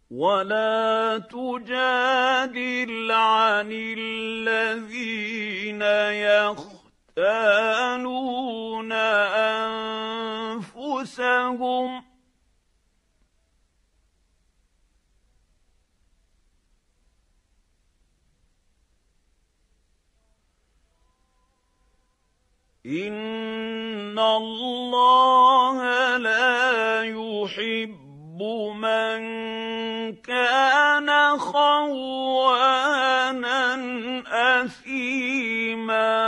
ولا تجادل عن الذين يختانون أنفسهم إن الله لا يحب من كان خوانا أثيما.